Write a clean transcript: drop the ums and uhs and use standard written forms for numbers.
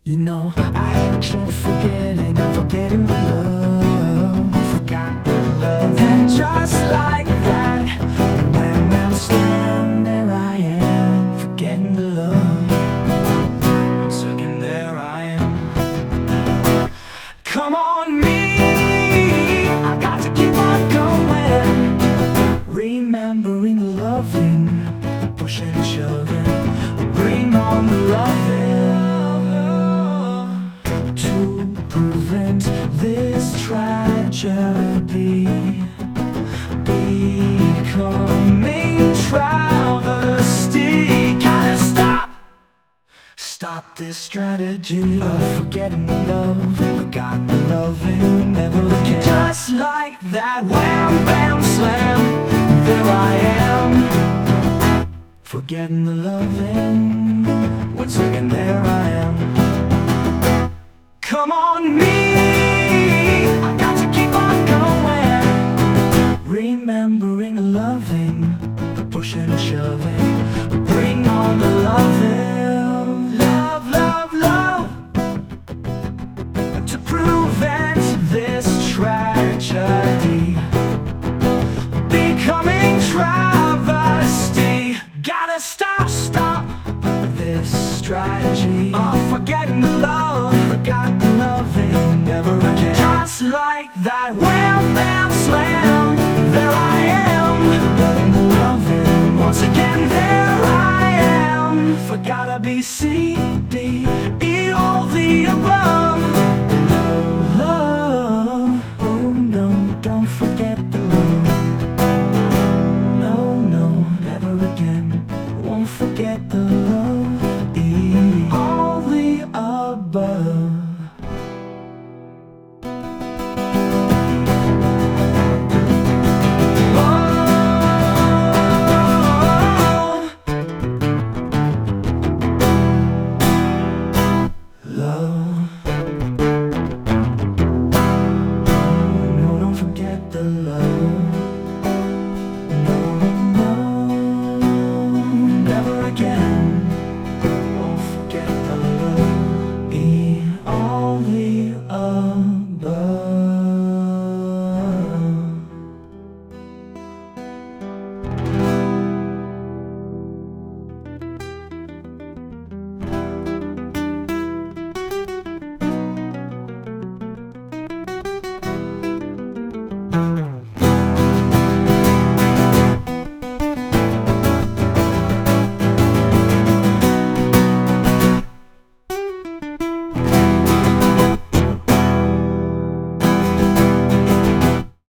You know, I hate you forgetting, forgetting the love, forgot the love. And just like that, when I'm standing there I am, forgetting the love. So again there I am. Come on me, I got to keep on going, remembering the loving, the pushing and shoving, bring on the loving, to prevent this tragedy becoming travesty. Gotta stop this strategy of forgetting the love, forgot the loving, never again. Just like that, wham, bam, slam, there I am, forgetting the loving, once again there I am. Come on me, I got to keep on going, remembering the loving, the pushing and shoving, bring on the loving, love, love, love, to prevent this tragedy becoming travesty. Gotta stop this strategy of forgetting the love, forgot the loving, never again. Just like that, wham, bam, slam, there I am, forgetting the loving, once again there I am. Forgot A, B, C, D, E, all the above. Love, oh no, don't forget the love. No, no, never again, won't forget the love. E, all the above.